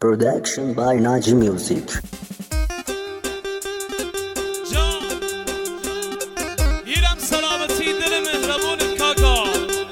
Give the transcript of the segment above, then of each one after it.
Production by Naji Music. ایرم سلامتی دل مهربون کاکا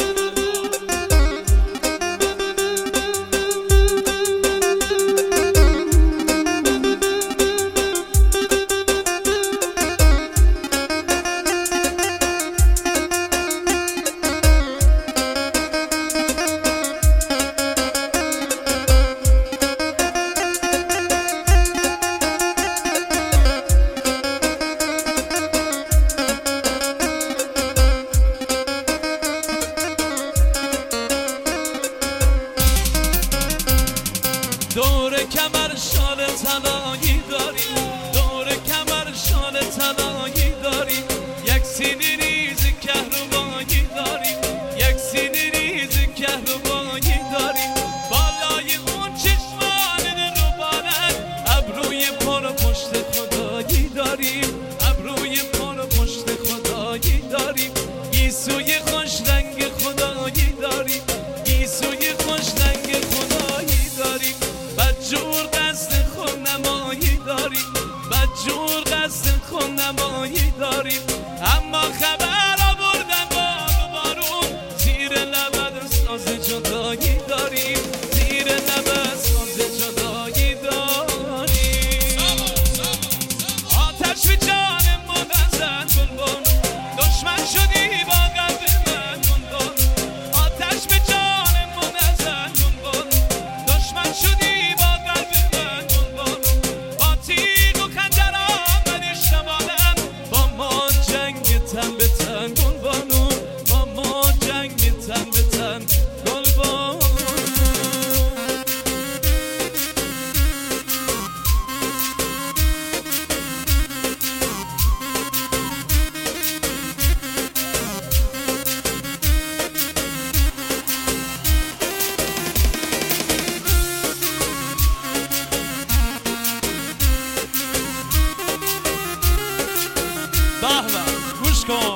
دور کمر شال طلایی داری، دور کمر شال طلایی داری، یک سینی ریز کهربایی داری، یک سینی ریز کهربایی داری، بالای اون چشمان روبانت ابروی پر پشت خدایی داری، ابروی پر پشت خدایی داری، گیسوی خوش رنگ خدایی داری، گیسوی خوش رنگ خدایی داری، بدجور قصد خودنمایی داری، بدجور قصد خودنمایی داری، اما خبر آوردن باب بارون زیر لبت ساز جدایی داری، زیر لبت ساز جدایی داری. آتش به جان من نزن بلبل، دشمن شدی با قلب من بلبل، آتش به جان من نزن بلبل، دشمن شدی تن به تن گلبانو، با ما جنگ تن به تن گلبانو. به به گوش کن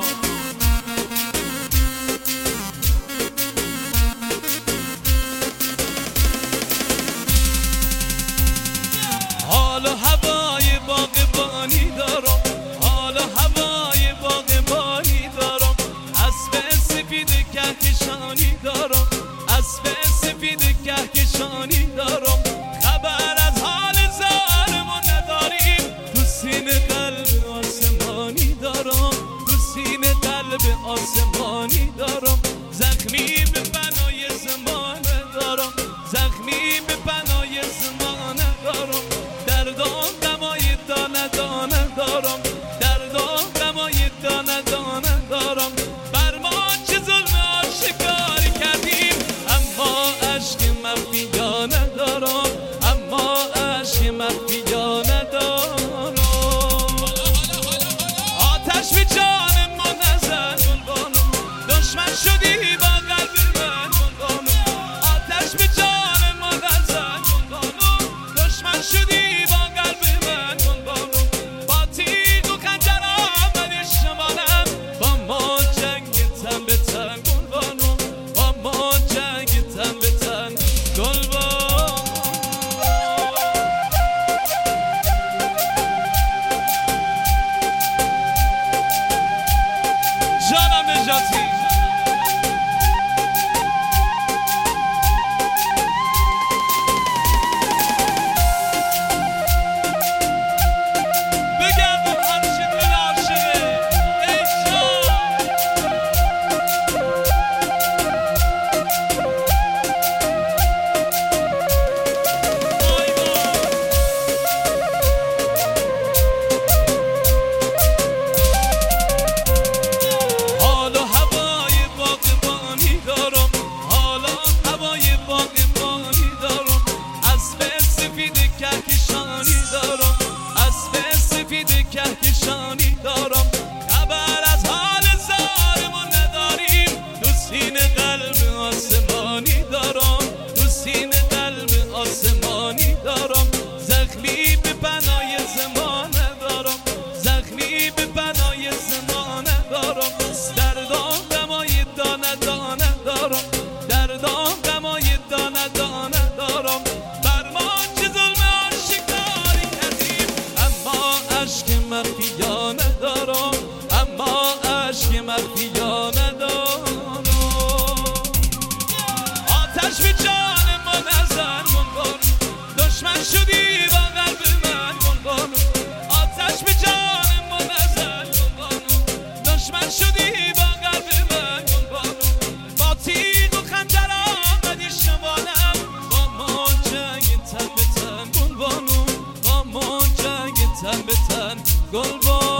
حال و هوای باغبانی دارم، حال و هوای باغبانی دارم، اسب سفید کهکشانی دارم، اسب سفید کهکشانی دارم، خبر از حال زارمون نداریم، تو سینه قلب آسمانی دارم، تو سینه قلب آسمانی دارم، زخمی به بنای زمانه دارم، زخمی به بنای زمانه دارم، دردام دمای دانه دانه دارم، دردام دمای دانه دانه دارم، بر ما چه ظلم آشکاری کردیم، اما عشق مخفیانه دارم، اما عشق مخفیانه دارم. آتش به جان من نزن بلبانو، دشمن شدی با قلب من بلبانو، آتش به جان من نزن گل بارون